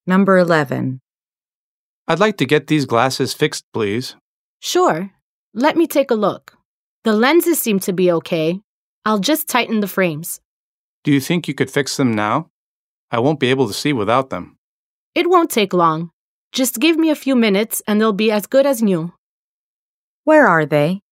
Number 11. I'd like to get these glasses fixed, please. Sure. Let me take a look. The lenses seem to be okay. I'll just tighten the frames. Do you think you could fix them now? I won't be able to see without them. It won't take long. Just give me a few minutes and they'll be as good as new. Where are they?